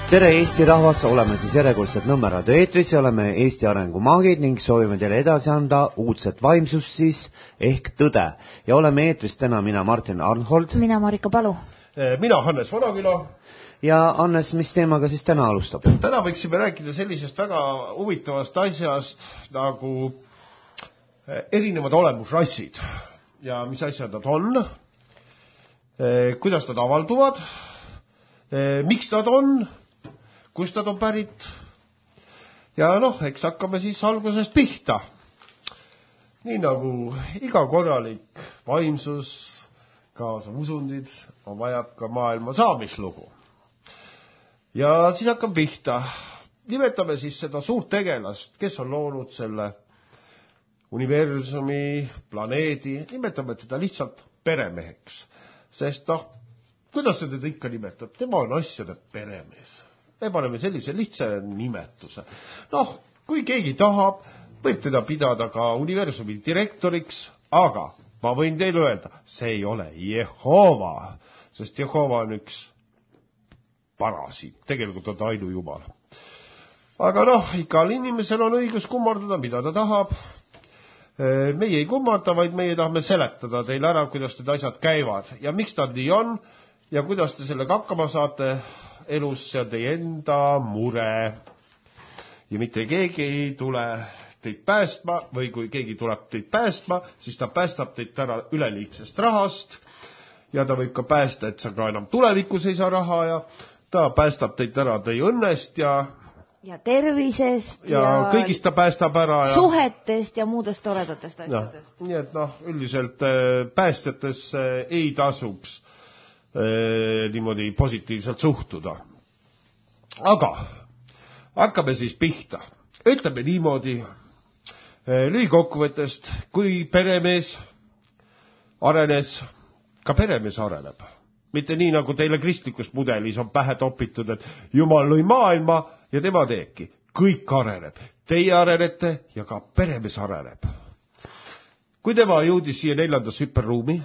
Tere Eesti rahvas, oleme siis järjekordselt Nõmme raadio eetris ja oleme Eesti arengu maagid ning soovime teile edasi anda uudset vaimsust siis ehk tõde. Ja oleme eetris täna mina Martin Arnhold. Mina Marika Palu. Mina Hannes Vanaküla. Ja Hannes, mis teemaga siis täna alustab? Täna võiksime rääkida sellisest väga huvitavast asjast nagu erinevad olemusrassid ja mis asjad nad on, kuidas nad avalduvad, miks nad on, kust nad on pärit ja eks hakkame siis algusest pihta. Nii nagu iga korralik vaimsus, kaasa usundid, on vajab ka maailma saamislugu. Ja siis hakkame pihta. Nimetame siis seda suurt tegelast, kes on loonud selle universumi, planeedi, nimetame teda lihtsalt peremeheks. Sest kuidas see teda ikka nimetab? Tema on asjade peremees. Me paneme sellise lihtsa nimetuse. Kui keegi tahab, võib teda pidada ka universumi direktoriks, aga ma võin teile öelda, see ei ole Jehova, sest Jehova on üks parasiit, tegelikult on ta ainu jumal. Aga igal inimesel on õigus kummardada, mida ta tahab. Meie ei kummarda, vaid meie tahame seletada teile ära, kuidas need asjad käivad ja miks nad nii on ja kuidas te sellega hakkama saate elus, see on teie enda mure. Ja mitte keegi ei tule teid päästma või kui keegi tuleb teid päästma, siis ta päästab teid täna üleliigsest rahast ja ta võib ka päästa, et sa ka enam tulevikus ei saa raha ja ta päästab teid täna teie õnnest ja tervisest ja kõigist ta päästab ära ja suhetest ja muudest toredatest asjadest. Nii et üldiselt päästjates ei tasuks niimoodi positiivselt suhtuda. Aga hakkame siis pihta. Ütleme niimoodi lühikokkuvõttest, kui peremees arenes, ka peremees areneb. Mitte nii, nagu teile kristlikus mudelis on pähe topitud, et Jumal lõi maailma ja tema teebki. Kõik areneb. Teie arenete ja ka peremees areneb. Kui tema jõudis siia 4. hüperruumi,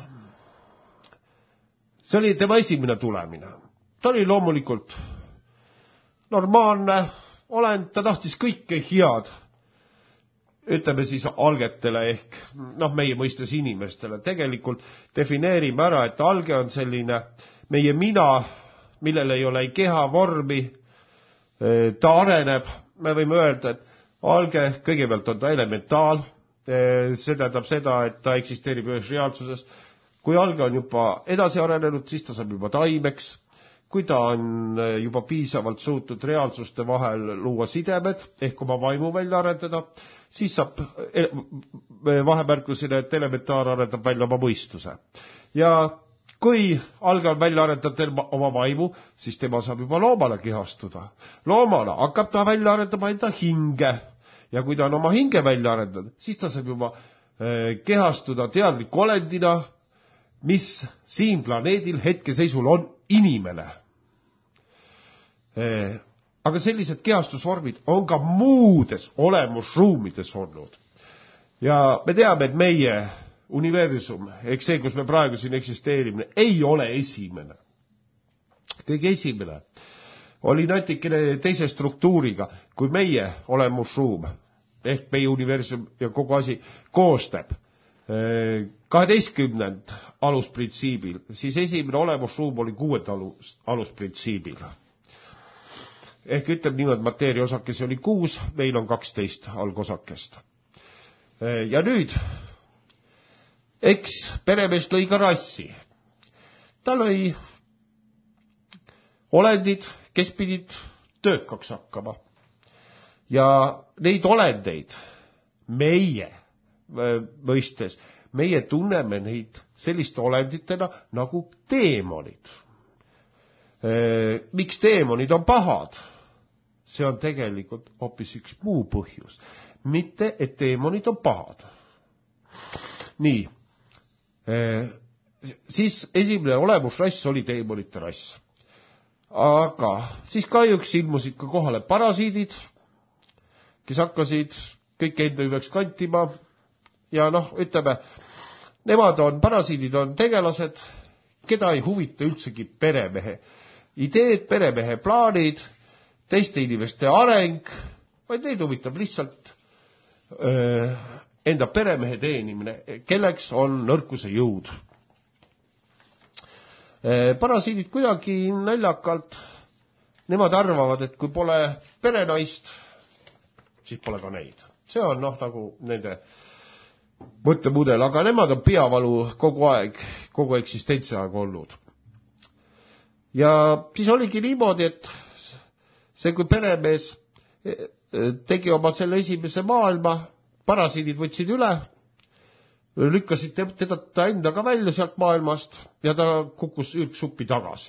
see oli tema esimene tulemine. Ta oli loomulikult normaalne olend, ta tahtis kõike head, ütleme siis algetele ehk meie mõistes inimestele. Tegelikult defineerime ära, et alge on selline meie mina, millel ei ole keha vormi, ta areneb, me võime öelda, et alge, kõigepealt on ta elementaal, see tähendab seda, et ta eksisteerib ühes reaalsuses. Kui alge on juba edasi arenenud, siis ta saab juba taimeks. Kui ta on juba piisavalt suutnud reaalsuste vahel luua sidemed, ehk oma vaimu välja arendada, siis saab vahemärkusele, et elementaar arendab välja oma mõistuse. Ja kui alge on välja arendada oma vaimu, siis tema saab juba loomale kehastuda. Loomale hakkab ta välja arendama enda hinge. Ja kui ta on oma hinge välja arendanud, siis ta saab juba kehastuda teadliku olendina, mis siin planeedil hetkeseisul on inimene. Aga sellised kehastusvormid on ka muudes olemusruumides olnud. Ja me teame, et meie universum, ehk see, kus me praegu siin eksisteerimine, ei ole esimene. Kõige esimene oli natikene teise struktuuriga, kui meie olemusruum, ehk meie universum ja kogu asi koostab 12. alusprintsiibil, siis esimene olemusruum oli 6. alusprintsiibil. Ehk ütleb niimoodi, mateeria osakesi oli 6, meil on 12 algosakest. Ja nüüd, eks peremees lõi ka rassi. Ta lõi olendid, kes pidid töökaks hakkama. Ja neid olendeid meie mõistes, meie tunneme neid selliste olenditena nagu teemonid. Miks teemonid on pahad? See on tegelikult hoopis üks muu põhjus. Mitte, et teemonid on pahad. Nii. Siis esimene olemusrass oli teemonite rass. Aga siis kahjuks ilmusid ka kohale parasiidid, kes hakkasid kõik enda hüveks kantima. Ja ütleme, nemad on, parasiidid on tegelased, keda ei huvita üldsegi peremehe ideed, peremehe plaanid teiste inimeste areng, vaid neid huvitab lihtsalt enda peremehe teenimine, kelleks on nõrkuse jõud. Parasiidid kuidagi naljakalt, nemad arvavad, et kui pole perenaist, siis pole ka neid. See on nagu nende mõttemudel, aga nemad on peavalu kogu aeg, kogu eksistentsi aeg olnud. Ja siis oligi niimoodi, et see, kui peremees tegi oma selle esimese maailma, parasiidid võtsid üle, lükkasid teda endaga välja sealt maailmast ja ta kukkus ürgsuppi tagasi.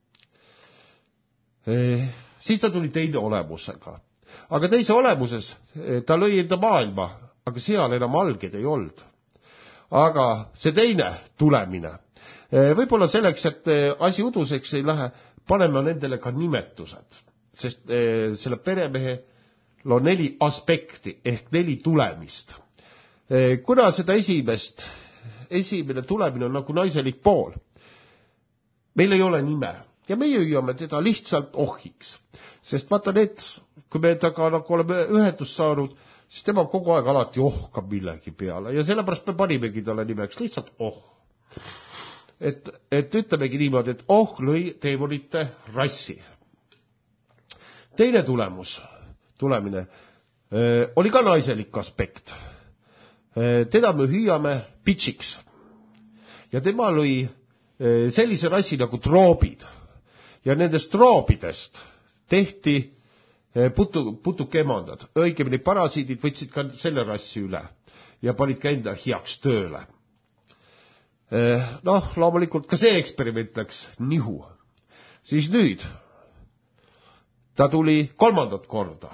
Siis ta tuli teine olemusega. Aga teise olemuses ta lõi enda maailma, aga seal enam alged ei olnud. Aga see teine tulemine, võib-olla selleks, et asi uduseks ei lähe, paneme nendele ka nimetused, sest selle peremehel on 4 aspekti ehk 4 tulemist. Kuna seda esimene tulemine on nagu naiselik pool, meil ei ole nime ja meie hüüame teda lihtsalt ohiks, sest vaata need, kui me taga nagu oleme ühendust saanud, siis tema kogu aeg alati ohkab millegi peale ja sellepärast me panimegi talle nimeks lihtsalt Et ütlemegi niimoodi, et lõi teemonite rassi. Teine tulemine oli ka naiselik aspekt. Teda me hüüame pitsiks ja tema lõi sellise rassi nagu troobid ja nendest troobidest tehti putukemandad. Õigemini parasiidid võtsid ka selle rassi üle ja panid ka enda heaks tööle. Loomulikult ka see eksperiment läks nihu. Siis nüüd ta tuli 3. korda.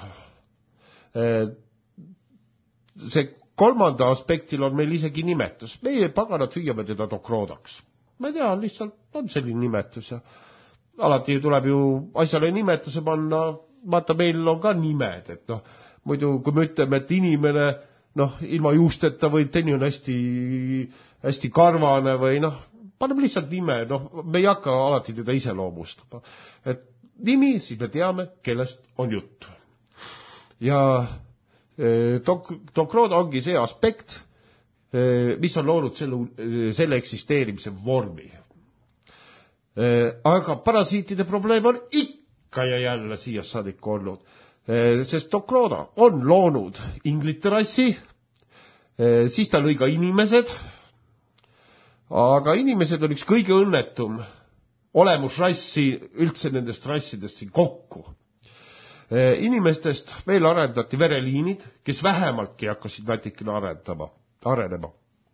See 3. aspektil on meil isegi nimetus. Meie paganad hüüame teda dokroodaks. Ma ei tea, lihtsalt on selline nimetus ja alati tuleb ju asjale nimetuse panna, vaata meil on ka nimed, et muidu kui me ütleme, et inimene ilma juusteta või teni on hästi karvane või paneme lihtsalt nime, me ei hakka alati teda iseloomustama. Et nimi, siis me teame, kellest on jutt. Ja Dokrood ongi see aspekt, mis on loonud selle eksisteerimise vormi. Aga parasiitide probleem on ikka ja jälle siia saadik olnud, sest Dokrooda on loonud inglite rassi, siis ta lõi ka inimesed, aga inimesed on üks kõige õnnetum olemusrassi üldse nendest rassidest siin kokku. Inimestest veel arendati vereliinid, kes vähemaltki hakkasid natikene arenema.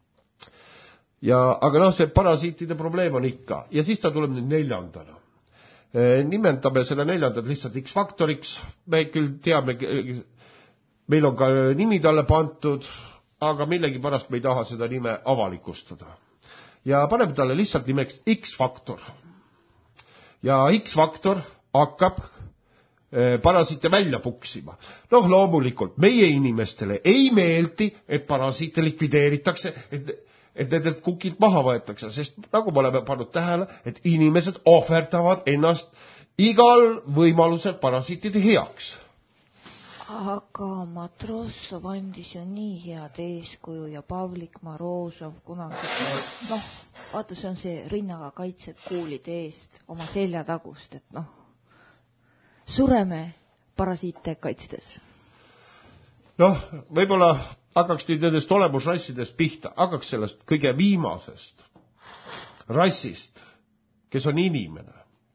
Aga see parasiitide probleem on ikka. Ja siis ta tuleb nüüd 4. Nimetame selle 4. lihtsalt X-faktoriks. Me küll teame, meil on ka nimi talle pantud, aga millegi pärast me ei taha seda nime avalikustada. Ja paneme talle lihtsalt nimeks X-faktor. Ja X-faktor hakkab parasiite välja puksima. Loomulikult, meie inimestele ei meeldi, et parasiite likvideeritakse, et nendelt kukilt maha võetakse, sest nagu me oleme pannud tähele, et inimesed ohverdavad ennast igal võimalusel parasiitide heaks. Aga Matrossov andis ju nii head eeskuju ja Pavlik Morozov kunagi. Vaata, see on see rinnaga kaitsed kuulide eest oma selja tagust, et sureme parasiite kaitstes. Võib-olla hakkaks nüüd nendest olemusrassidest pihta, hakkaks sellest kõige viimasest rassist, kes on inimene.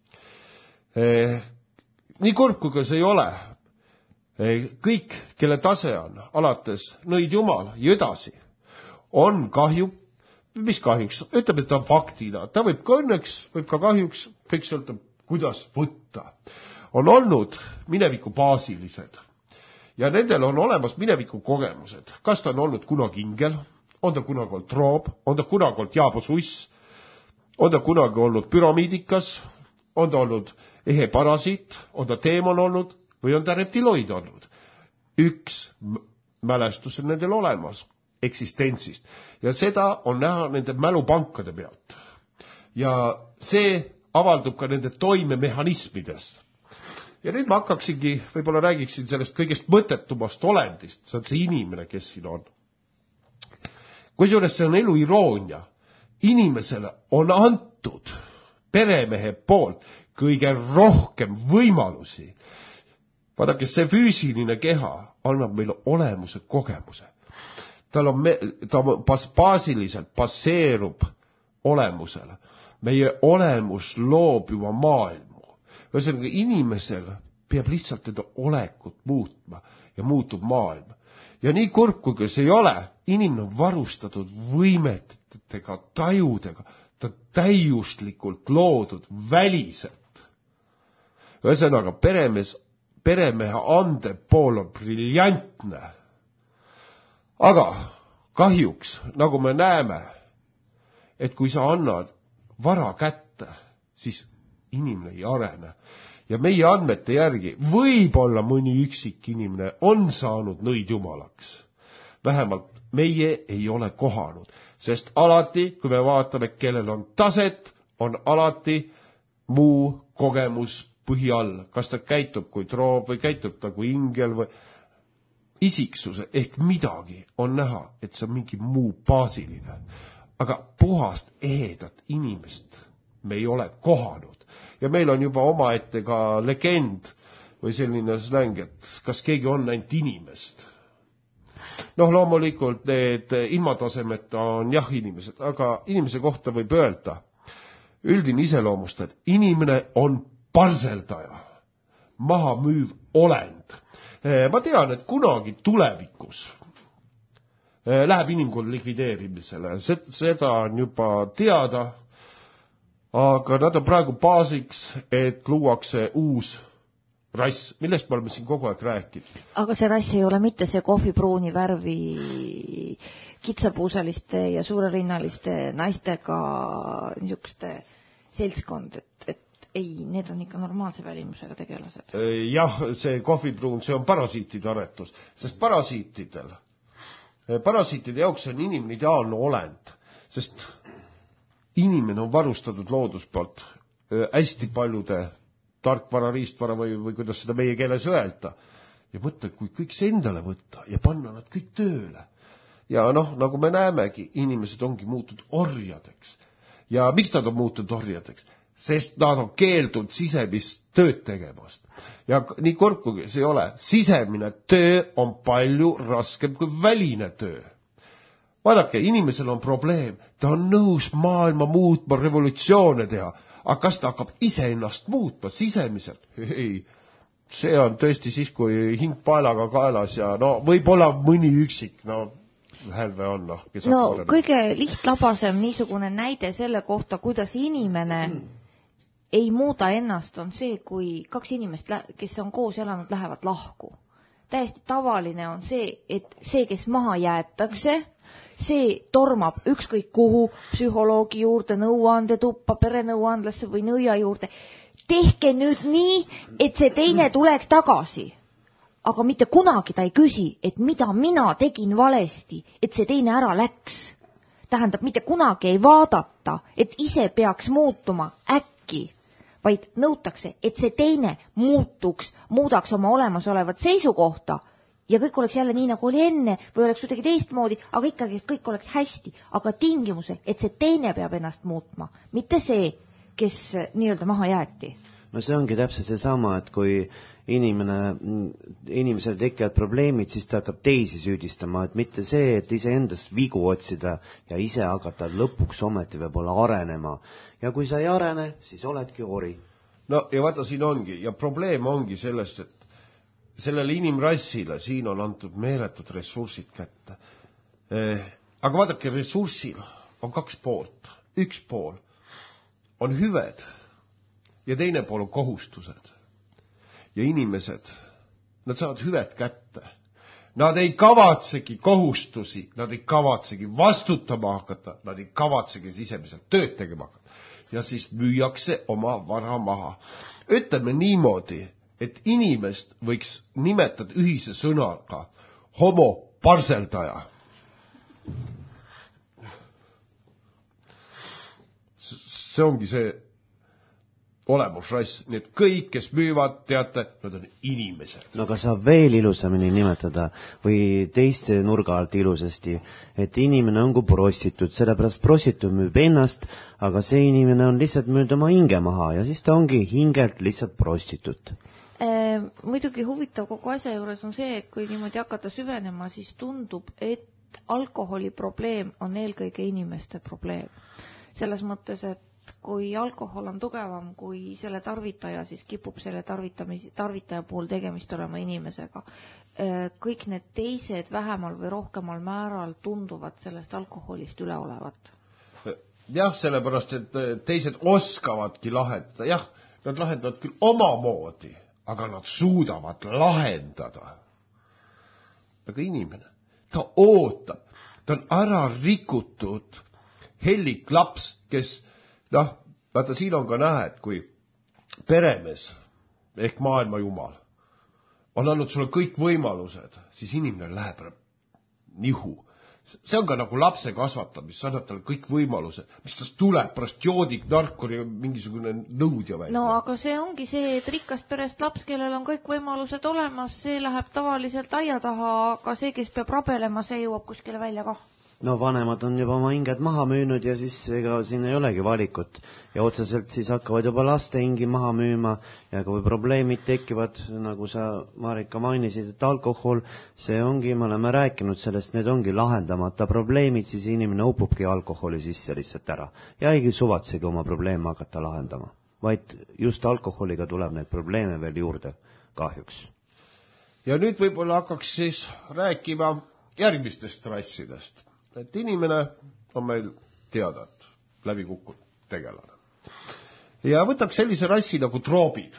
Nii kurb, kui see ei ole, kõik, kelle tase on, alates nõid jumal ja edasi, on kahju, mis kahjuks, ütleme, et ta on faktina, ta võib ka õnneks, võib ka kahjuks, kõik sõltub, kuidas võtta. On olnud mineviku baasilised ja nendel on olemas mineviku kogemused. Kas ta on olnud kunagi ingel, on ta kunagi olnud troob, on ta kunagi olnud jaabususs, on ta kunagi olnud püramiidikas, on ta olnud ehe parasiit, on ta teemon olnud või on ta reptiloid olnud. Üks mälestus on nendel olemas eksistentsist ja seda on näha nende mälupankade pealt. Ja see avaldub ka nende toimemehhanismides. Ja nüüd ma hakkaksingi, võib-olla räägiksin sellest kõigest mõttetumast olendist, see on see inimene, kes siin on. Kusjuures see on elu iroonia. Inimesele on antud peremehe poolt kõige rohkem võimalusi. Vaadake, see füüsiline keha annab meile olemuse kogemuse. Ta baasiliselt baseerub olemusele. Meie olemus loob juba maailmu. Ühesõnaga, inimesel peab lihtsalt teda olekut muutma ja muutub maailm. Ja nii kurb, kui see ei ole, inimene on varustatud võimetega, tajudega, ta täiuslikult loodud väliselt. Ühesõnaga, peremehe ande pool on briljantne. Aga kahjuks, nagu me näeme, et kui sa annad vara kätte, siis inimene ei arene. Ja meie andmete järgi võib-olla mõni üksik inimene on saanud nõid jumalaks. Vähemalt meie ei ole kohanud, sest alati, kui me vaatame, kellel on taset, on alati muu kogemus põhi all. Kas ta käitub kui troob või käitub ta kui ingel või isiksuse ehk midagi on näha, et see on mingi muu baasiline. Aga puhast ehedat inimest me ei ole kohanud. Ja meil on juba omaette ka legend või selline släng, et kas keegi on ainult inimest. Loomulikult need ilmatasemed on jah inimesed, aga inimese kohta võib öelda, üldine iseloomust, et inimene on parseldaja, maha müüv olend. Ma tean, et kunagi tulevikus läheb inimkond likvideerimisele. Seda on juba teada, aga nad on praegu baasiks, et luuakse uus rass, millest me oleme siin kogu aeg rääkinud. Aga see rass ei ole mitte see kohvipruuni värvi kitsapuusaliste ja suurerinnaliste naistega niisuguste seltskond, et ei, need on ikka normaalse välimusega tegelased. Jah, see kohvipruun, see on parasiitide aretus, sest parasiitide jaoks on inimene ideaalne olend, sest inimene on varustatud looduspoolt hästi paljude tarkvara, riistvara või kuidas seda meie keeles öelda. Ja mõtle, kui kõik see endale võtta ja panna nad kõik tööle. Ja nagu me näemegi, inimesed ongi muutunud orjadeks. Ja miks nad on muutunud orjadeks? Sest nad on keeldunud sisemist tööd tegemast. Ja nii kurb, kui see ei ole, sisemine töö on palju raskem kui väline töö. Vaadake, inimesel on probleem, ta on nõus maailma muutma, revolutsioone teha, aga kas ta hakkab iseennast muutma sisemiselt? Ei, see on tõesti siis, kui hing paelaga kaelas ja võib-olla mõni üksik, hälve on, kõige lihtlabasem niisugune näide selle kohta, kuidas inimene ei muuda ennast, on see, kui kaks inimest, kes on koos elanud, lähevad lahku. Täiesti tavaline on see, et see, kes maha jäetakse, see tormab ükskõik kuhu, psühholoogi juurde, nõuandetuppa, perenõuandlasse või nõia juurde. Tehke nüüd nii, et see teine tuleks tagasi. Aga mitte kunagi ta ei küsi, et mida mina tegin valesti, et see teine ära läks. Tähendab, mitte kunagi ei vaadata, et ise peaks muutuma äkki, vaid nõutakse, et see teine muudaks oma olemasolevat seisukohta ja kõik oleks jälle nii, nagu oli enne või oleks kuidagi teistmoodi, aga ikkagi, et kõik oleks hästi. Aga tingimusel, et see teine peab ennast muutma, mitte see, kes nii-öelda maha jäeti. No see ongi täpselt see sama, et kui inimesel tekivad probleemid, siis ta hakkab teisi süüdistama, et mitte see, et ise endast vigu otsida ja ise hakata lõpuks ometi võib-olla arenema. Ja kui sa ei arene, siis oledki ori. Ja vaata, siin ongi, ja probleem ongi selles, et sellele inimrassile siin on antud meeletud ressursid kätte. Aga vaadake, ressursil on kaks poolt. Üks pool on hüved ja teine pool on kohustused. Ja inimesed, nad saavad hüved kätte. Nad ei kavatsegi kohustusi, nad ei kavatsegi vastutama hakata, nad ei kavatsegi sisemiselt tööd tegema hakata. Ja siis müüakse oma vara maha. Ütleme niimoodi, et inimest võiks nimetada ühise sõnaga homo parseldaja. See ongi see olemusrass, nii et kõik, kes müüvad, teate, nad on inimesed. No aga saab veel ilusamini nimetada või teiste nurga alt ilusasti, et inimene on kui prostituut, sellepärast prostituut müüb ennast, aga see inimene on lihtsalt müünud oma hinge maha ja siis ta ongi hingelt lihtsalt prostituut. Muidugi huvitav kogu asja juures on see, et kui niimoodi hakata süvenema, siis tundub, et alkoholi probleem on eelkõige inimeste probleem. Selles mõttes, et kui alkohol on tugevam kui selle tarvitaja, siis kipub selle tarvitaja puhul tegemist olema inimesega. Kõik need teised vähemal või rohkemal määral tunduvad sellest alkoholist üle olevat. Jah, sellepärast, et teised oskavadki lahendada. Jah, nad lahendavad küll omamoodi, aga nad suudavad lahendada. Aga inimene, ta ootab, ta on ära rikutud hellik laps, kes vaata, siin on ka näha, et kui peremees ehk maailma jumal on andnud sulle kõik võimalused, siis inimene läheb nihu. See on ka nagu lapse kasvatamist, sa annad talle kõik võimalused, mis tast tuleb, pärast joodik, narkuri, mingisugune nõudja välja. No aga see ongi see, et rikkast perest laps, kellel on kõik võimalused olemas, see läheb tavaliselt aia taha, aga see, kes peab rabelema, see jõuab kuskile välja kah. No vanemad on juba oma hinged maha müünud ja siis ega siin ei olegi valikut. Ja otseselt siis hakkavad juba laste hingi maha müüma ja kui probleemid tekivad, nagu sa, Marika, mainisid, et alkohol, see ongi, me oleme rääkinud sellest, need ongi lahendamata probleemid, siis inimene upubki alkoholi sisse lihtsalt ära. Ja ei suvatsegi oma probleeme hakata lahendama, vaid just alkoholiga tuleb need probleeme veel juurde kahjuks. Ja nüüd võib-olla hakkaks siis rääkima järgmistest rassidest. Et inimene on meil teadat läbi kukkunud tegelane. Ja võtaks sellise rassi nagu troobid.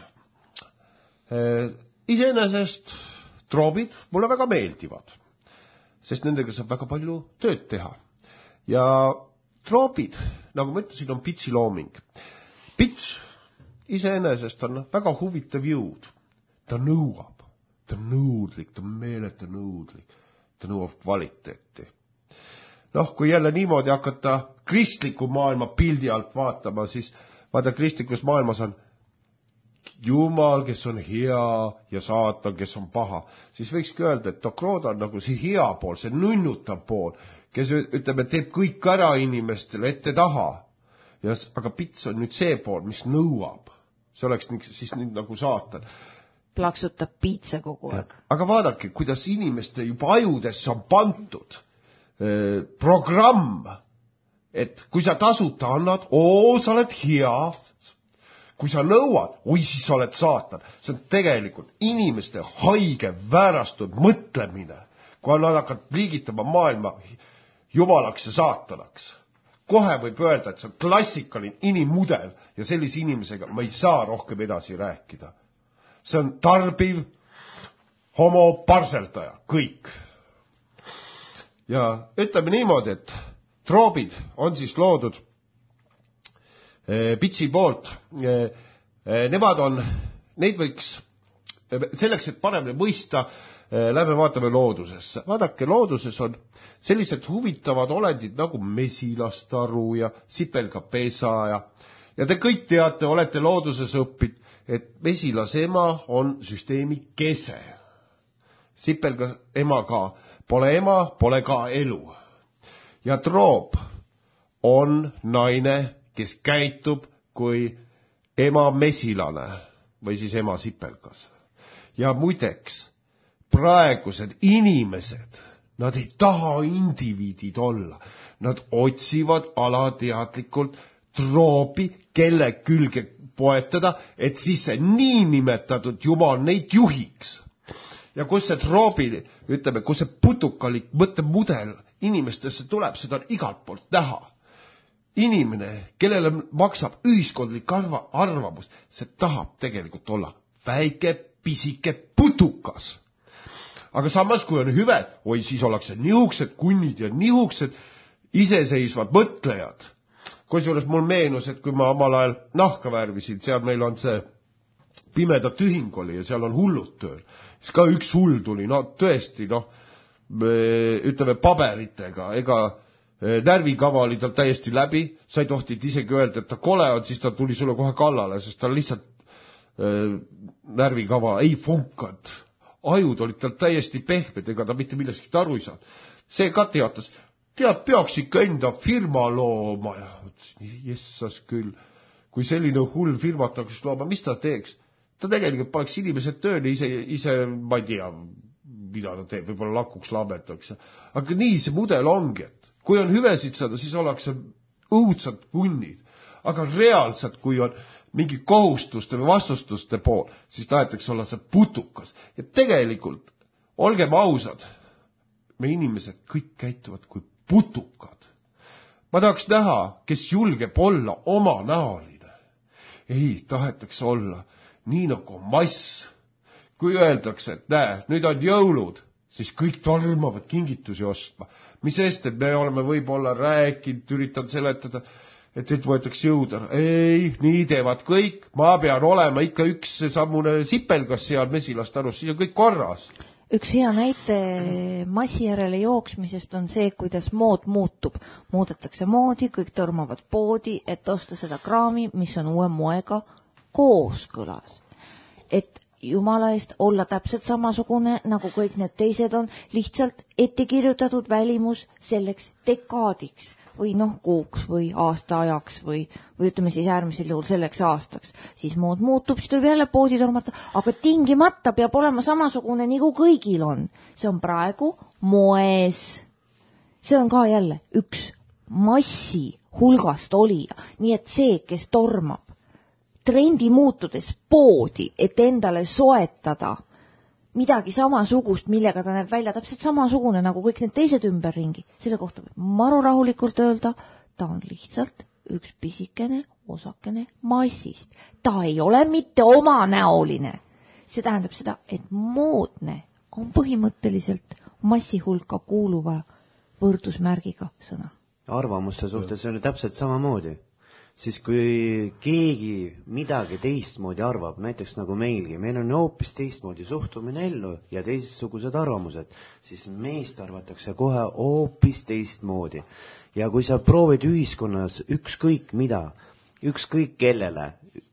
Iseenesest troobid mulle väga meeldivad, sest nendega saab väga palju tööd teha. Ja troobid, nagu ma ütlesin, on pitsi looming. Pits iseenesest on väga huvitav jõud. Ta nõuab, ta on nõudlik, ta on meeleta nõudlik, ta nõuab kvaliteeti. Kui jälle niimoodi hakata kristliku maailma pildi alt vaatama, siis vaata, kristlikus maailmas on Jumal, kes on hea ja saatan, kes on paha. Siis võikski öelda, et Dokrood on nagu see hea pool, see nunnutav pool, kes ütleme, teeb kõik ära inimestele ette taha. Aga pits on nüüd see pool, mis nõuab. See oleks siis nüüd nagu saatan. Plaksutab piitsa kogu aeg. Aga vaadake, kuidas inimeste juba ajudesse on pantud programm, et kui sa tasuta annad, sa oled hea, kui sa nõuad, siis oled saatan. See on tegelikult inimeste haige väärastud mõtlemine, kui nad hakkavad liigitama maailma jumalaks ja saatanaks. Kohe võib öelda, et see on klassikaline inimudel ja sellise inimesega ma ei saa rohkem edasi rääkida. See on tarbiv homo parseldaja, kõik. Ja ütleme niimoodi, et troobid on siis loodud pitsi poolt. Neid võiks, selleks, et paremini mõista, lähme vaatame loodusesse. Vaadake, looduses on sellised huvitavad olendid nagu mesilastaru ja sipelgapesa ja te kõik teate, olete looduses õppinud, et mesilasema on süsteemi kese. Sipelga ema ka. Pole ema, pole ka elu. Ja troob on naine, kes käitub kui ema mesilane või siis ema sipelgas. Ja muideks, praegused inimesed, nad ei taha indiviidid olla. Nad otsivad alateadlikult troobi, kelle külge poetada, et siis see niinimetatud jumal neid juhiks. Ja kus see troobi, ütleme, kus see putukalik mõttemudel inimestesse tuleb, seda on igalt poolt näha. Inimene, kellele maksab ühiskondlik arvamus, see tahab tegelikult olla väike, pisike putukas. Aga samas, kui on hüve, siis ollakse nihukesed kunnid ja nihukesed iseseisvad mõtlejad. Kusjuures mul meenus, et kui ma omal ajal nahka värvisin, seal meil on see pimeda tühing oli ja seal on hullud tööl. Siis ka üks hull tuli, tõesti, ütleme paberitega, ega närvikava oli tal täiesti läbi, sa ei tohtinud isegi öelda, et ta kole on, siis ta tuli sulle kohe kallale, sest ta lihtsalt närvikava ei funkanud. Ajud olid tal täiesti pehmed, ega ta mitte millestki aru ei saanud. See ka teatas, peaks ikka enda firma looma. Ja jessas küll, kui selline hull firmat hakkaks looma, mis ta teeks? Ta tegelikult paneks inimesed tööle ise ma ei tea, mida ta teeb, võib-olla lakuks lametaks. Aga nii see mudel ongi, et kui on hüvesid saada, siis ollakse õudsad punnid. Aga reaalselt, kui on mingi kohustuste või vastustuste pool, siis tahetakse olla see putukas. Ja tegelikult, olgem ausad, me inimesed kõik käituvad kui putukad. Ma tahaks näha, kes julgeb olla omanäoline. Ei, tahetakse olla nii nagu mass. Kui öeldakse, et näe, nüüd on jõulud, siis kõik tormavad kingitusi ostma. Mis eest, et me oleme võib-olla rääkinud, üritanud seletada, et võetakse jõuda. Ei, nii teevad kõik. Ma pean olema ikka üks sammune sipelgas seal mesilast arust, siis on kõik korras. Üks hea näite massi järele jooksmisest on see, kuidas mood muutub. Muudetakse moodi, kõik tormavad poodi, et osta seda kraami, mis on uue moega kooskõlas. Et jumala eest olla täpselt samasugune, nagu kõik need teised on, lihtsalt ette kirjutatud välimus selleks dekaadiks või kuuks või aasta ajaks või ütleme siis äärmisel juhul selleks aastaks. Siis mood muutub, siis tuleb jälle poodi tormata, aga tingimata peab olema samasugune, nagu kõigil on. See on praegu moes. See on ka jälle üks massi hulgast olija. Nii et see, kes tormab trendi muutudes poodi, et endale soetada midagi samasugust, millega ta näeb välja täpselt samasugune nagu kõik need teised ümberringi. Selle kohta võib maru rahulikult öelda, ta on lihtsalt üks pisikene osakene massist. Ta ei ole mitte omanäoline. See tähendab seda, et moodne on põhimõtteliselt massi hulka kuuluva võrdusmärgiga sõna. Arvamuste suhtes on ju täpselt samamoodi. Siis kui keegi midagi teistmoodi arvab, näiteks nagu meilgi, meil on hoopis teistmoodi suhtumine ellu ja teistsugused arvamused, siis meist arvatakse kohe hoopis teistmoodi. Ja kui sa proovid ühiskonnas ükskõik mida, ükskõik kellele,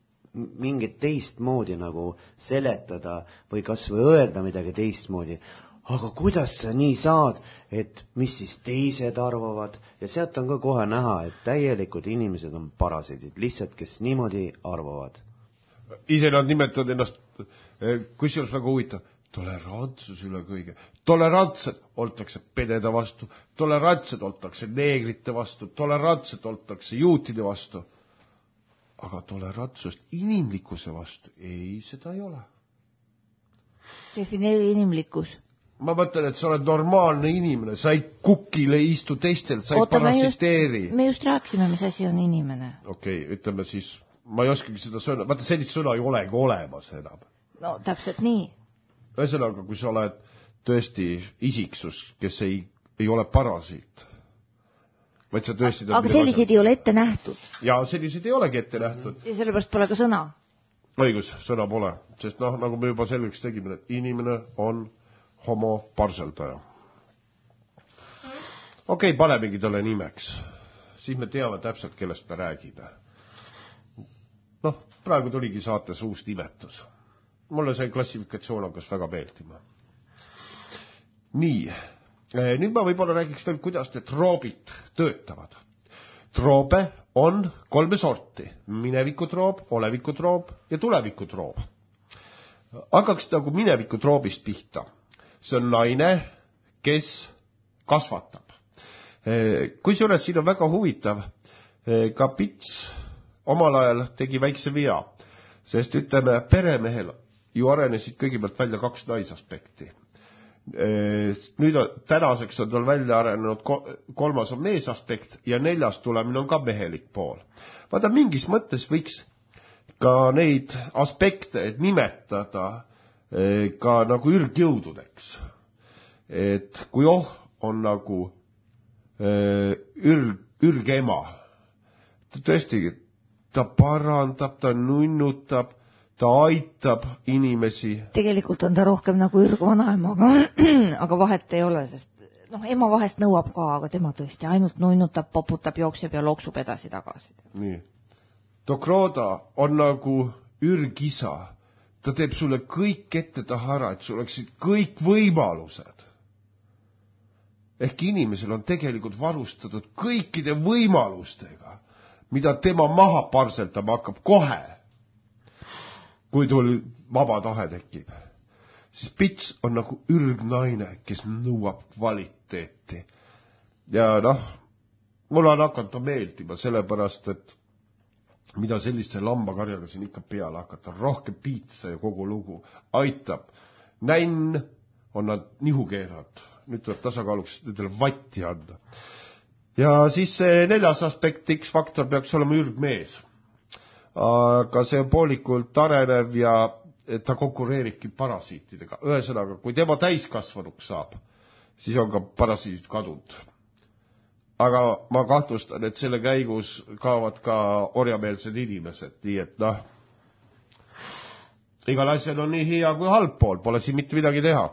mingit teistmoodi nagu seletada või kas või öelda midagi teistmoodi, aga kuidas sa nii saad, et mis siis teised arvavad ja sealt on ka kohe näha, et täielikult inimesed on parasiidid, lihtsalt kes niimoodi arvavad. Ise nad nimetavad ennast, kusjuures väga huvitav, tolerantsus üle kõige. Tolerantsed oltakse pedede vastu, tolerantsed oltakse neegrite vastu, tolerantsed oltakse juutide vastu. Aga tolerantsust inimlikkuse vastu, ei, seda ei ole. Defineeri inimlikkus. Ma mõtlen, et sa oled normaalne inimene, sa ei kukile istu teistel, sa ei parasiteeri. Me just rääkisime, mis asi on inimene. Okei, ütleme siis, ma ei oskagi seda sõna, vaata sellist sõna ei olegi olemas enam. No täpselt nii. Ühesõnaga, kui sa oled tõesti isiksus, kes ei ole parasiit, vaid sa tõesti... Aga sellised ei ole ette nähtud. Ja sellised ei olegi ette nähtud. Ja sellepärast pole ka sõna. Õigus, sõna pole, sest nagu me juba selgeks tegime, et inimene on homo parseldaja. Okei, panemegi talle nimeks. Siis me teame täpselt, kellest me räägime. Praegu tuligi saates uus nimetus. Mulle see klassifikatsioon hakkas väga meeldima. Nii, nüüd ma võib-olla räägiks veel, kuidas need troobid töötavad. Troobe on 3 sorti. Minevikutroob, olevikutroob ja tulevikutroob. Hakkaks nagu minevikutroobist pihta. See on naine, kes kasvatab. Kusjuures siin on väga huvitav. Ka Pits omal ajal tegi väikse vea, sest ütleme, peremehel ju arenesid kõigepealt välja 2 naisaspekti. Nüüd tänaseks on tal välja arenenud 3. on meesaspekt ja 4. tulemine on ka mehelik pool. Vaata, mingis mõttes võiks ka neid aspekte nimetada ka nagu ürgjõududeks. Et kui on nagu ürgema, ta tõesti, ta parandab, ta nunnutab, ta aitab inimesi. Tegelikult on ta rohkem nagu ürgvanaema, aga vahet ei ole, sest noh, ema vahest nõuab ka, aga tema tõesti ainult nunnutab, poputab, jookseb ja loksub edasi-tagasi. Nii. Dokroda on nagu ürgisa. Ta teeb sulle kõik ette taha ära, et sul oleksid kõik võimalused. Ehk inimesel on tegelikult varustatud kõikide võimalustega, mida tema maha parseltama hakkab kohe, kui tul vaba tahe tekib. Siis pits on nagu ürgnaine, kes nõuab kvaliteeti. Ja noh, mul on hakanud meeldima sellepärast, et mida selliste lambakarjaga siin ikka peale hakata. Rohkem piitsa ja kogu lugu aitab. Nänn on nad nihu keerad. Nüüd tuleb tasakaaluks nendele vatti anda. Ja siis see 4. aspekt, X-faktor peaks olema ürgmees. Aga see on poolikult arenev ja ta konkureeribki parasiitidega. Ühesõnaga, kui tema täiskasvanuks saab, siis on ka parasiidid kadunud. Aga ma kahtlustan, et selle käigus kaovad ka orjameelsed inimesed, nii et noh, igal asjal on nii hea kui halb pool, pole siin mitte midagi teha.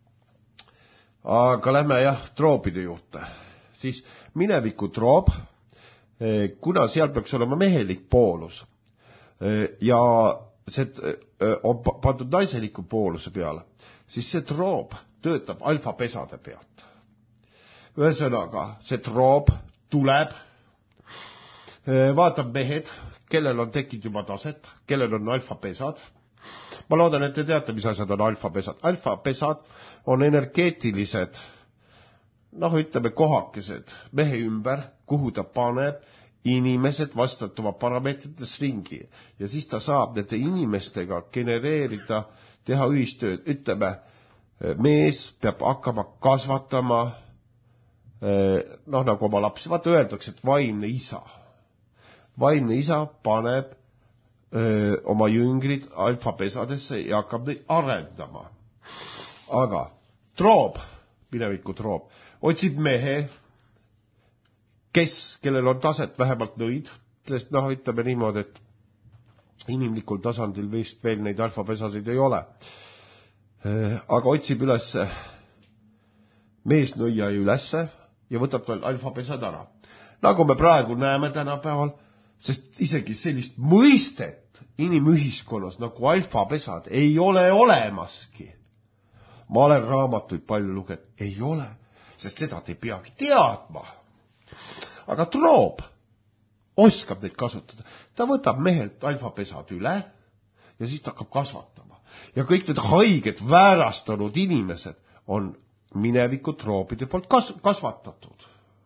Aga lähme troopide juurde. Siis mineviku troop, kuna seal peaks olema mehelik poolus ja see on pandud naiseliku pooluse peale, siis see troop töötab alfapesade pealt. Ühesõnaga, see troop tuleb, vaatab mehed, kellel on tekkinud juba taset, kellel on alfapesad. Ma loodan, et te teate, mis asjad on alfapesad. Alfapesad on energeetilised, ütleme kohakesed mehe ümber, kuhu ta paneb inimesed vastatuma parameetrites ringi. Ja siis ta saab nende inimestega genereerida, teha ühistööd. Ütleme, mees peab hakkama kasvatama nagu oma lapsi. Vaata öeldakse, et vaimne isa. Vaimne isa paneb oma jüngrid alfapesadesse ja hakkab neid arendama. Aga troop, mineviku troop, otsib mehe, kellel on taset vähemalt nõid, sest ütleme niimoodi, et inimlikul tasandil vist veel neid alfapesasid ei ole. Aga otsib ülesse meesnõia ülesse ja võtab tal alfapesad ära. Nagu me praegu näeme tänapäeval, sest isegi sellist mõistet inimühiskonnas nagu alfapesad ei ole olemaski. Ma olen raamatuid palju lugenud, ei ole, sest seda te ei peagi teadma. Aga troop oskab neid kasutada. Ta võtab mehelt alfapesad üle ja siis ta hakkab kasvatama. Ja kõik need haiged, väärastanud inimesed on mineviku troopide poolt kasvatatud.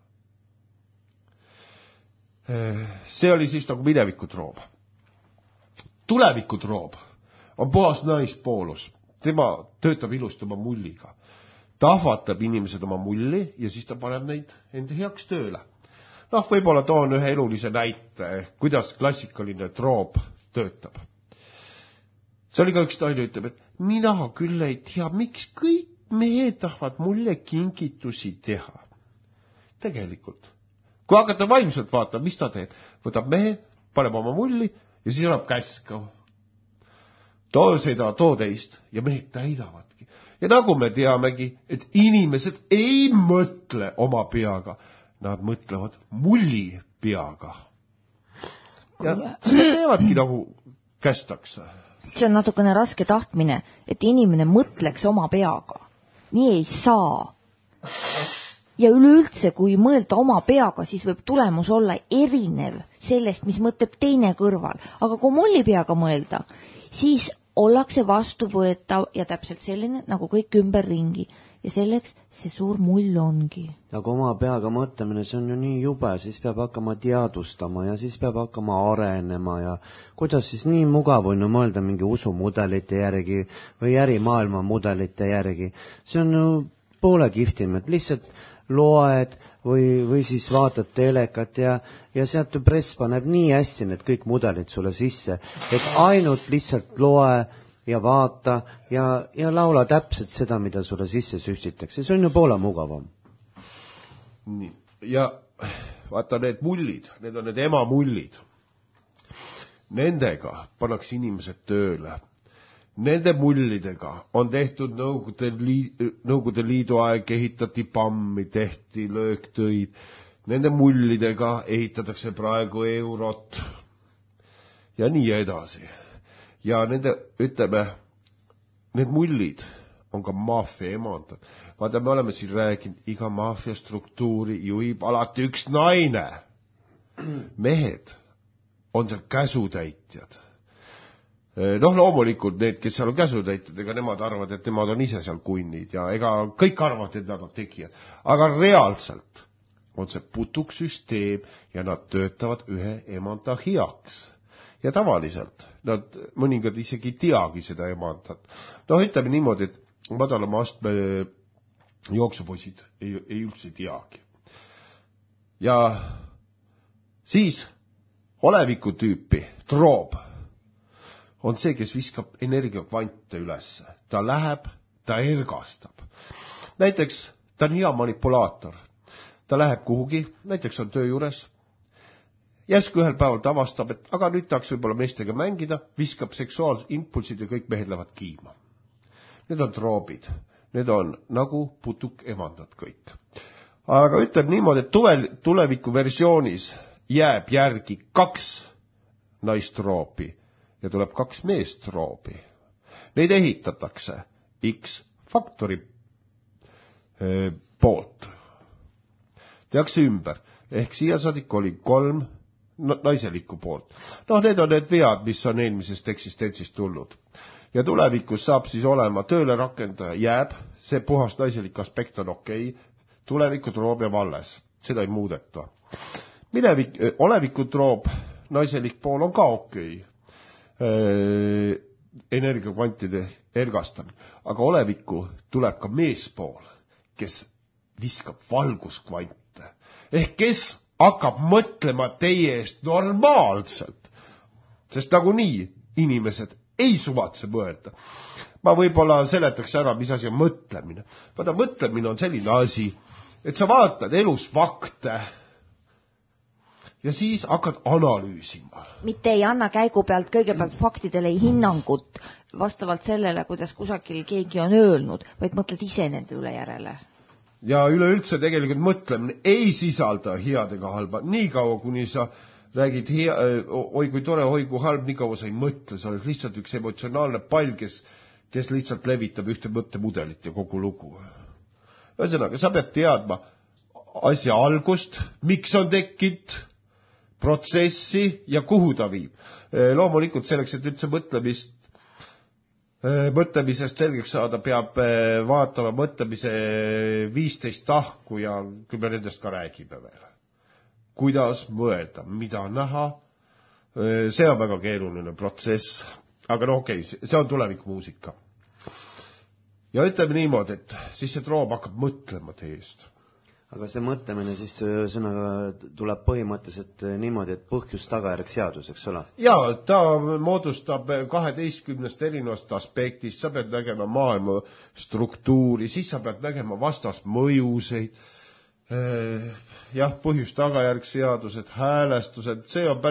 See oli siis nagu mineviku troop. Tuleviku troop on puhas naispoolus. Tema töötab ilusti oma mulliga. Ta ahvatab inimesed oma mulli ja siis ta paneb neid enda heaks tööle. Võib-olla toon ühe elulise näite, kuidas klassikaline troop töötab. See oli ka üks naine ütleb, et mina küll ei tea, miks kõik mehed tahavad mulle kinkitusi teha. Tegelikult. Kui hakata vaimselt vaatama, mis ta teeb, võtab mehe, paneb oma mulli ja siis annab käska. Too seda, too teist ja mehed täidavadki. Ja nagu me teamegi, et inimesed ei mõtle oma peaga, nad mõtlevad mulli peaga. Ja seda teevadki nagu kästakse. See on natukene raske tahtmine, et inimene mõtleks oma peaga. Nii ei saa. Ja üleüldse, kui mõelda oma peaga, siis võib tulemus olla erinev sellest, mis mõtleb teine kõrval. Aga kui mulli peaga mõelda, siis ollakse vastuvõetav ja täpselt selline, nagu kõik ümber ringi. Ja selleks see suur mull ongi. Aga oma peaga mõtlemine, see on ju nii jube, siis peab hakkama teadvustama ja siis peab hakkama arenema ja kuidas siis nii mugav on ju mõelda mingi usumudelite järgi või ärimaailma mudelite järgi. See on ju poole kihvtim, et lihtsalt loed või siis vaatad telekat ja sealt ju press paneb nii hästi need kõik mudelid sulle sisse, et ainult lihtsalt loe ja vaata ja laula täpselt seda, mida sulle sisse süstitakse. See on ju poole mugavam. Nii. Ja vaata need mullid, need on need emamullid. Nendega pannakse inimesed tööle. nende mullidega on tehtud Nõukogude Liidu aeg, ehitati pammi, tehti lööktöid. Nende mullidega ehitatakse praegu Eurot ja nii edasi. Ja nende, ütleme, need mullid on ka maffia emandad. Vaata, me oleme siin rääkinud, iga maffia struktuuri juhib alati üks naine. Mehed on seal käsutäitjad. Noh, loomulikult need, kes seal on käsutäitjad, ega nemad arvavad, et nemad on ise seal kunnid ja ega kõik arvavad, et nad on tegijad. Aga reaalselt on see putuksüsteem ja nad töötavad ühe emanda heaks. Ja tavaliselt nad mõningad isegi teagi seda emandat. Noh, ütleme niimoodi, et madalama astme jooksupoisid ei üldse teagi. Ja siis oleviku tüüpi troob on see, kes viskab energiakvante ülesse. Ta läheb, ta ergastab. Näiteks ta on hea manipulaator. Ta läheb kuhugi, näiteks on töö juures, järsku ühel päeval ta avastab, et aga nüüd tahaks võib-olla meestega mängida, viskab seksuaalimpulsid ja kõik mehed lähevad kiima. Need on troobid. Need on nagu putuk emandad kõik. Aga ütleb niimoodi, et tuleviku versioonis jääb järgi 2 naistroopi ja tuleb 2 meestroopi. Neid ehitatakse X-faktori poolt. Tehakse ümber. Ehk siia saadik oli 3 naiselikku poolt. Noh, need on need vead, mis on eelmisest eksistentsist tulnud. Ja tulevikus saab siis olema tööle rakendaja jääb, see puhas naiselik aspekt on okei, tuleviku troob jääb alles, seda ei muudeta. Oleviku troob, naiselik pool on ka okei, energiakvantide ergastamine, aga oleviku tuleb ka meespool, kes viskab valguskvante, ehk kes hakkab mõtlema teie eest normaalselt, sest nagunii inimesed ei suvatse mõelda. Ma võib-olla seletaks ära, mis asi on mõtlemine. Vaata, mõtlemine on selline asi, et sa vaatad elus fakte ja siis hakkad analüüsima. Mitte ei anna käigu pealt kõigepealt faktidele hinnangut vastavalt sellele, kuidas kusagil keegi on öelnud, vaid mõtled ise nende üle järele. Ja üleüldse tegelikult mõtlemine ei sisalda head ega halba. Nii kaua, kuni sa räägid oi kui tore, oi kui halb, nii kaua sa ei mõtle, sa oled lihtsalt üks emotsionaalne pall, kes lihtsalt levitab ühte mõttemudelit ja kogu lugu. Ühesõnaga, sa pead teadma asja algust, miks on tekkinud, protsessi ja kuhu ta viib. Loomulikult selleks, et üldse mõtlemisest selgeks saada, peab vaatama mõtlemise 15 tahku ja kui me nendest ka räägime veel. Kuidas mõelda, mida näha, see on väga keeruline protsess, aga no okei, see on tulevikumuusika. Ja ütleme niimoodi, et siis see troob hakkab mõtlema teest. Aga see mõtlemine siis sõnaga tuleb põhimõtteliselt niimoodi, et põhjus tagajärg seadus, eks ole? Ja, ta moodustab 12 erinevast aspektist, sa pead nägema maailma struktuuri, siis sa pead nägema vastast mõjuseid, jah, põhjus tagajärg seadused, häälestused, see on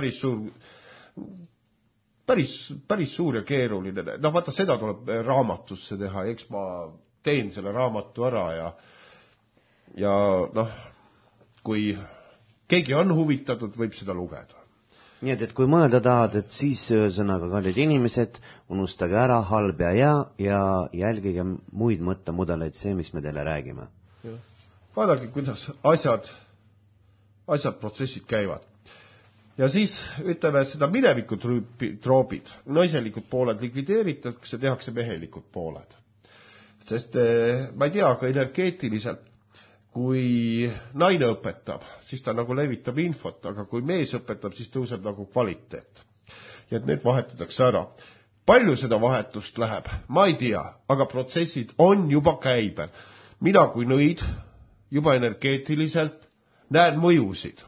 päris suur ja keeruline. No vaata, seda tuleb raamatusse teha, eks ma teen selle raamatu ära ja noh, kui keegi on huvitatud, võib seda lugeda. Nii et kui mõelda tahad, et siis sõnaga kallid inimesed, unustage ära halb ja jälgige muid mõttemudeleid, see, mis me teile räägime. Vaadake, kuidas asjad, protsessid käivad. Ja siis ütleme seda minevikud troobid, naiselikud pooled likvideeritakse, tehakse mehelikud pooled. Sest ma ei tea, aga energeetiliselt kui naine õpetab, siis ta nagu levitab infot, aga kui mees õpetab, siis tõuseb nagu kvaliteet. Ja et need vahetatakse ära. Palju seda vahetust läheb? Ma ei tea, aga protsessid on juba käibel. Mina kui nõid juba energeetiliselt näen mõjusid.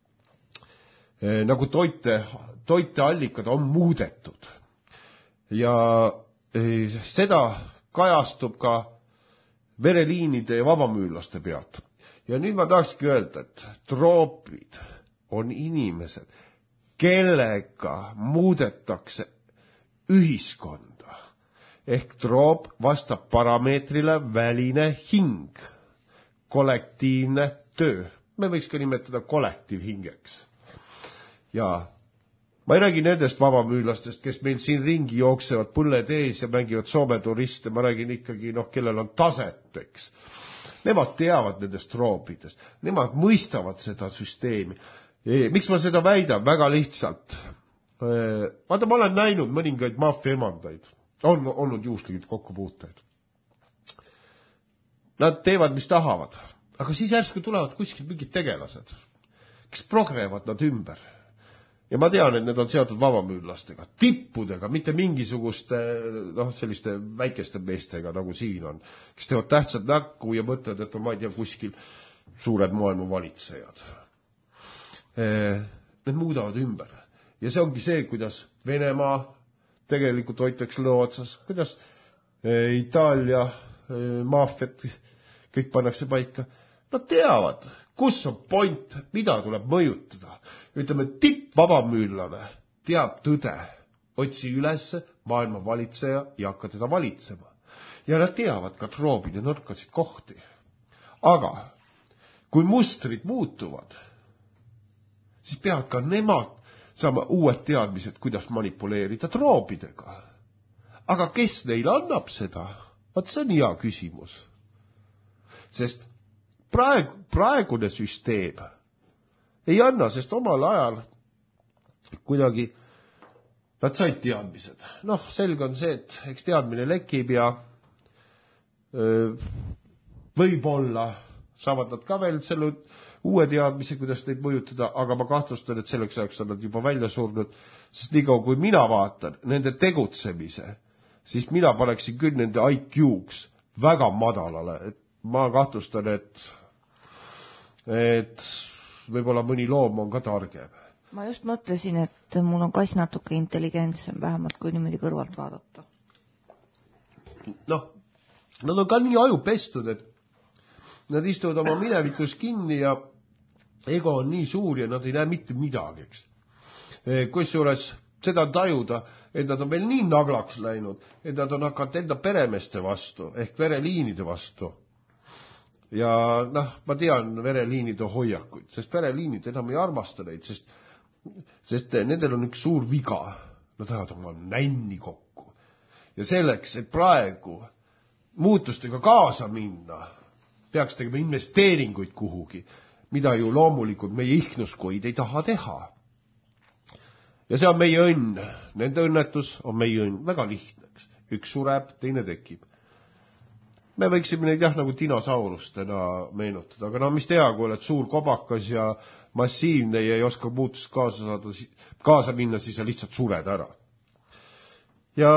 Nagu toiteallikad on muudetud. Ja seda kajastub ka vereliinide ja vabamüürlaste pealt. Ja nüüd ma tahakski öelda, et troopid on inimesed, kellega muudetakse ühiskonda. ehk troop vastab parameetrile väline hing, kollektiivne töö. Me võiks ka nimetada kollektiivhingeks. Ja ma ei räägi nendest vabamüülastest, kes meil siin ringi jooksevad põlled ees ja mängivad Soome turiste, ma räägin ikkagi, kellel on taset, eks. Nemad teavad nendest troopidest, nemad mõistavad seda süsteemi. Miks ma seda väidan? Väga lihtsalt. Vaata, ma olen näinud mõningaid maffia emandaid, on olnud juhuslikult kokkupuuteid. Nad teevad, mis tahavad, aga siis järsku tulevad kuskil mingid tegelased, kes progrevad nad ümber. Ja ma tean, et need on seotud vabamüülastega, tippudega, mitte mingisuguste selliste väikeste meestega, nagu siin on, kes teevad tähtsad näkku ja mõtlevad, et on, ma ei tea, kuskil suured maailma valitsejad. Need muudavad ümber. Ja see ongi see, kuidas Venemaa tegelikult hoitaks lõo otsas, kuidas Itaalia maafiat kõik pannakse paika. Nad teavad, kus on point, mida tuleb mõjutada. Ütleme, tippvabamüüllane teab tõde, otsi üles maailma valitseja ja hakka teda valitsema. Ja nad teavad ka troobide nõrkasid kohti. Aga kui mustrid muutuvad, siis peavad ka nemad saama uued teadmised, kuidas manipuleerida troobidega. Aga kes neile annab seda? Vaat see on hea küsimus. Sest praegune süsteem ei anna, sest omal ajal kuidagi nad said teadmised. Selge on see, et eks teadmine lekib ja võib-olla saavad nad ka veel selle uue teadmise, kuidas neid mõjutada, aga ma kahtlustan, et selleks ajaks on nad juba välja surnud, sest nii kaua, kui mina vaatan nende tegutsemise, siis mina paneksin küll nende IQ-ks väga madalale, et ma kahtlustan, et võib-olla mõni loom on ka targem. Ma just mõtlesin, et mul on kass natuke intelligentsem, vähemalt kui niimoodi kõrvalt vaadata. Nad on ka nii aju pestud, et nad istuvad oma minevikus kinni ja ego on nii suur ja nad ei näe mitte midagi, eks. Kusjuures seda tajuda, et nad on veel nii naglaks läinud, et nad on hakanud enda peremeeste vastu ehk vereliinide vastu. Ja ma tean vereliinide hoiakuid, sest vereliinid enam ei armasta neid, sest nendel on üks suur viga. Nad tahavad oma nänni kokku. Ja selleks, et praegu muutustega kaasa minna, peaks tegema investeeringuid kuhugi, mida ju loomulikult meie ihnuskoid ei taha teha. Ja see on meie õnn. Nende õnnetus on meie õnn. Väga lihtneks. Üks sureb, teine tekib. Me võiksime neid nagu dinosaurustena meenutada, aga mis tea, kui oled suur kobakas ja massiivne ja ei oska muutust kaasa minna, siis sa lihtsalt sured ära. Ja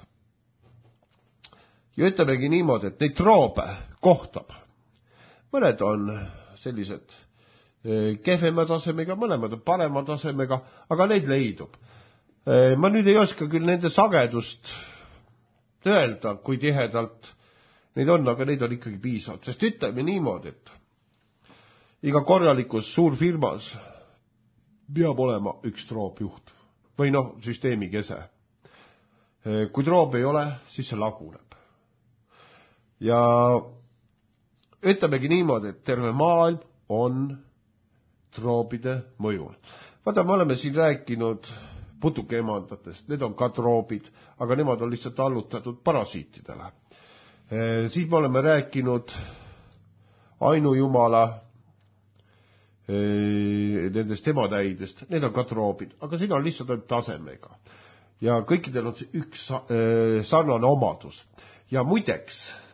ütlemegi niimoodi, et neid troobe kohtab. Mõned on sellised kehvema tasemega, mõlemad on parema tasemega, aga neid leidub. Ma nüüd ei oska küll nende sagedust öelda, kui tihedalt neid on, aga neid on ikkagi piisavalt. Sest ütleme niimoodi, et iga korralikus suurfirmas peab olema üks troopjuht või süsteemi kese. Kui troop ei ole, siis see laguneb. Ja ütlemegi niimoodi, et terve maailm on troobide mõjul. Vaata, me oleme siin rääkinud putukeemandatest, need on ka troobid, aga nemad on lihtsalt allutatud parasiitidele. Siis me oleme rääkinud ainujumala nendest ematäidest, need on ka troobid, aga siin on lihtsalt tasemega. Ja kõikidel on see üks sarnane omadus. Ja muideks,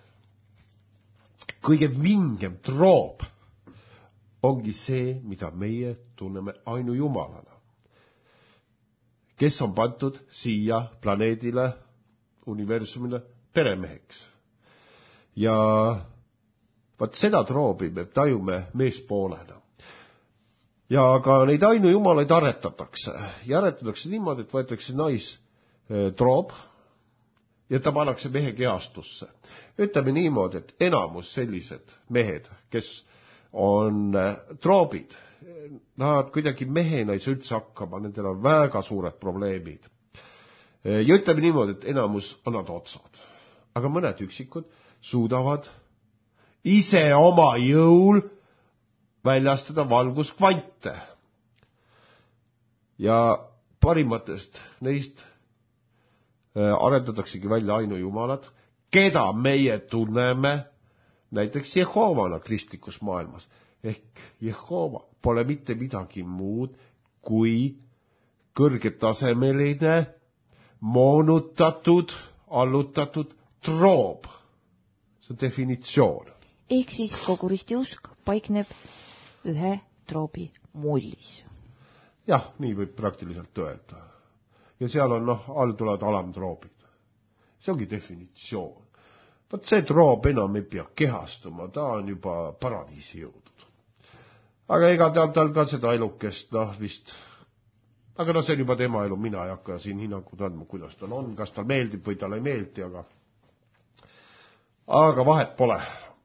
kõige vingem troob ongi see, mida meie tunneme ainujumalana, kes on pandud siia planeedile, universumile peremeheks. Ja vaat seda troobi me tajume meespoolena. Ja ka neid ainujumalaid aretatakse. Ja aretatakse niimoodi, et võetakse naistroop ja ta pannakse mehe kehastusse. Ütleme niimoodi, et enamus sellised mehed, kes on troobid, nad kuidagi mehena ei saa üldse hakkama, nendel on väga suured probleemid. Ja ütleme niimoodi, et enamus on nad otsad. Aga mõned üksikud suudavad ise oma jõul väljastada valguskvante. Ja parimatest neist arendataksegi välja ainujumalad, keda meie tunneme näiteks Jehovana kristlikus maailmas. Ehk Jehova pole mitte midagi muud kui kõrgetasemeline, moonutatud, allutatud troob. See on definitsioon. Ehk siis kogu ristiusk paikneb ühe troobi mullis. Jah, nii võib praktiliselt öelda. Ja seal on all tulevad alamtroobid. See ongi definitsioon. Vaat see troob enam ei pea kehastuma, ta on juba paradiisi jõudnud. Aga ega tal ka seda elukest, vist. Aga see on juba tema elu, mina ei hakka siin hinnangud andma, kuidas tal on, kas tal meeldib või tal ei meeldi, aga vahet pole.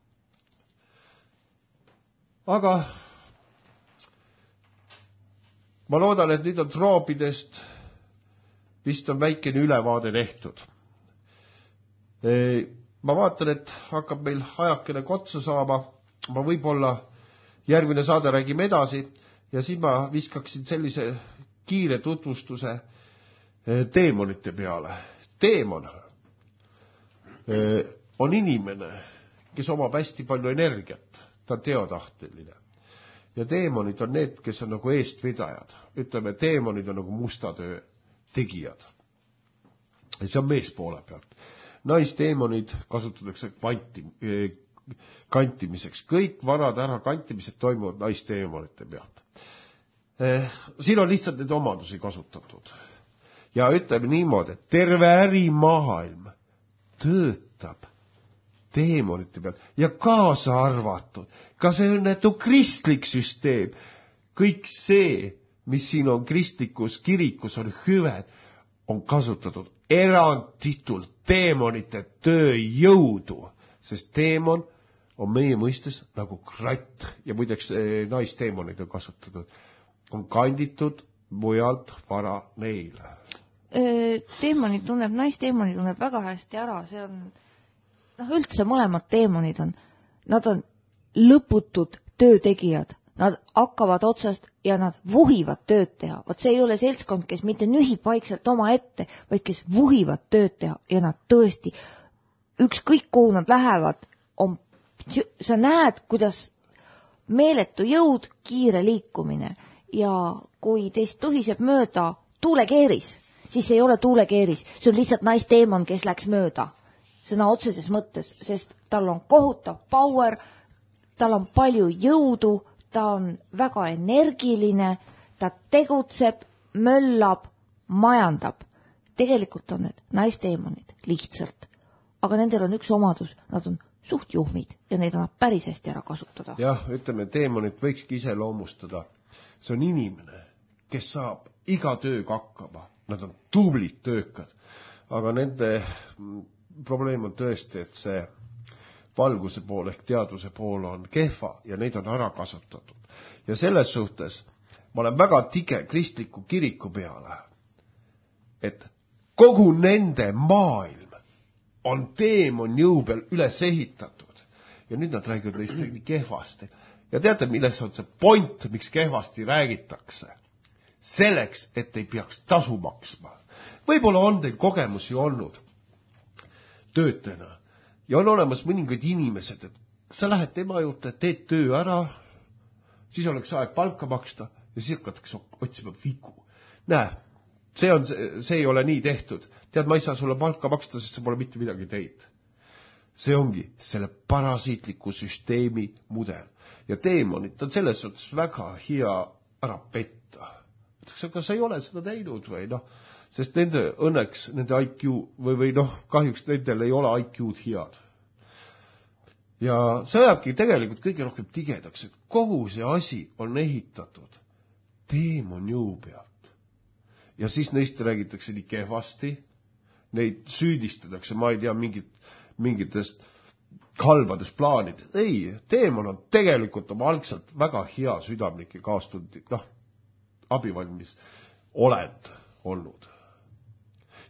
Aga ma loodan, et nüüd on troobidest vist on väikene ülevaade tehtud. Ma vaatan, et hakkab meil ajakene kotsa saama. Ma võib-olla järgmine saade räägime edasi ja siis ma viskaksin sellise kiire tutvustuse teemonite peale. Teemon on inimene, kes omab hästi palju energiat. Ta on teotahteline. Ja teemonid on need, kes on nagu eestvedajad. Ütleme, teemonid on nagu musta töö tegijad. Ja see on mees poole pealt. Naisteemonid kasutatakse kantimiseks. Kõik vanad ära kantimised toimuvad naisteemonite pealt. Siin on lihtsalt need omadusi kasutatud. Ja ütleme niimoodi, et terve ärimaailm töötab teemonite pealt ja kaasa arvatud. Ka see on näitu kristlik süsteem. Kõik see, mis siin on kristlikus kirikus, on hüved, on kasutatud eranditult teemonite tööjõudu, sest teemon on meie mõistes nagu kratt ja muideks naisteemonid on kasutatud, on kanditud mujalt vara neile. Naisteemoni tunneb väga hästi ära, see on, üldse mõlemad teemonid on, nad on lõputud töötegijad. Nad hakkavad otsast ja nad vuhivad tööd teha. Vaat see ei ole seltskond, kes mitte nühib vaikselt oma ette, vaid kes vuhivad tööd teha ja nad tõesti, ükskõik kuhu nad lähevad, sa näed, kuidas meeletu jõud, kiire liikumine ja kui teist tuhiseb mööda tuulekeeris, siis see ei ole tuulekeeris, see on lihtsalt naisteemon, kes läks mööda sõna otseses mõttes, sest tal on kohutav power, tal on palju jõudu, ta on väga energiline, ta tegutseb, möllab, majandab. Tegelikult on need naisteemonid lihtsalt. Aga nendel on üks omadus, nad on suht juhmid ja neid annab päris hästi ära kasutada. Jah, ütleme, teemonit võikski ise loomustada. See on inimene, kes saab iga tööga hakkama. Nad on tublid töökad. Aga nende probleem on tõesti, et see valguse pool ehk teadvuse pool on kehva ja neid on ära kasutatud. Ja selles suhtes ma olen väga tige kristliku kiriku peale, et kogu nende maailm on teemon jõu peal üles ehitatud. Ja nüüd nad räägivad neist nii kehvasti. Ja teate, milles on see point, miks kehvasti räägitakse? Selleks, et ei peaks tasu maksma. Võib-olla on teil kogemusi olnud töötajana. Ja on olemas mõningad inimesed, et sa lähed tema juurde, teed töö ära, siis oleks aeg palka maksta ja siis hakatakse otsima vigu. Näe, see ei ole nii tehtud. Tead, ma ei saa sulle palka maksta, sest sa pole mitte midagi teid. See ongi selle parasiitliku süsteemi mudel. Ja teemonit on selles suhtes väga hea ära petta. Aga sa ei ole seda teinud või sest nende õnneks, nende IQ või kahjuks nendel ei ole IQ-d head. Ja see ajabki tegelikult kõige rohkem tigedaks, et kogu see asi on ehitatud teemon jõu pealt. Ja siis neist räägitakse nii kehvasti, neid süüdistatakse, ma ei tea, mingitest halbadest plaanid. Ei, teemon on tegelikult oma algselt väga hea südamlik ja kaastundlik, abivalmis olend olnud.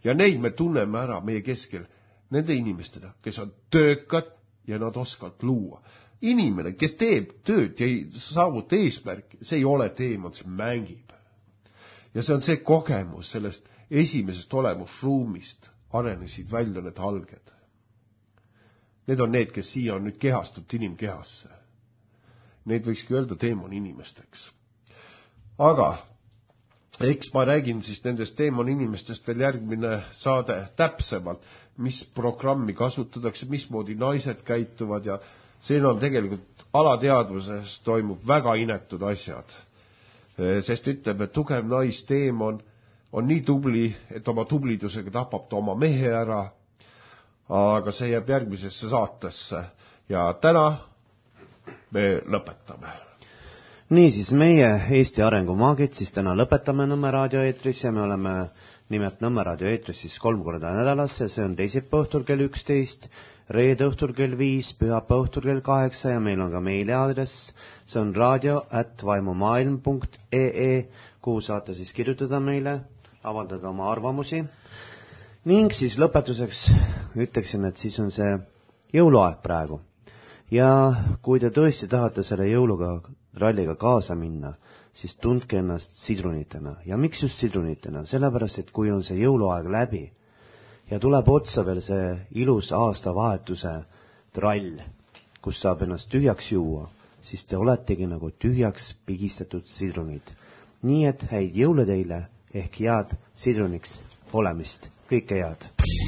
ja neid me tunneme ära meie keskel nende inimestena, kes on töökad ja nad oskavad luua. Inimene, kes teeb tööd ja ei saavuta eesmärki, see ei ole teemant, see mängib. Ja see on see kogemus sellest esimesest olemusruumist arenesid välja need alged. Need on need, kes siia on nüüd kehastunud inimkehasse. Neid võikski öelda teemon inimesteks. Aga eks ma räägin siis nendest teemon inimestest veel järgmine saade täpsemalt, mis programmi kasutatakse, mismoodi naised käituvad ja siin on tegelikult alateadvuses toimub väga inetud asjad. Sest ütleb, et tugev naisteemon on nii tubli, et oma tublidusega tapab ta oma mehe ära, aga see jääb järgmisesse saatesse ja täna me lõpetame. Niisiis, meie Eesti arengumaagid siis täna lõpetame Nõmme raadioeetris ja me oleme nimelt Nõmme raadioeetris siis 3 korda nädalas ja see on teisipäeva õhtul kell 11, reede õhtul kell 5, pühapäeva õhtul kell 8 ja meil on ka meiliaadress, see on radio@vaimumaailm.ee, kuhu saate siis kirjutada meile, avaldada oma arvamusi. Ning siis lõpetuseks ütleksin, et siis on see jõuluaeg praegu. Ja kui te tõesti tahate selle jõuluga ralliga kaasa minna, siis tundke ennast sidrunitena. Ja miks just sidrunitena? Sellepärast, et kui on see jõuluaeg läbi ja tuleb otsa veel see ilus aastavahetuse trall, kus saab ennast tühjaks juua, siis te oletegi nagu tühjaks pigistatud sidrunid. Nii et häid jõule teile ehk head sidruniks olemist. Kõike head!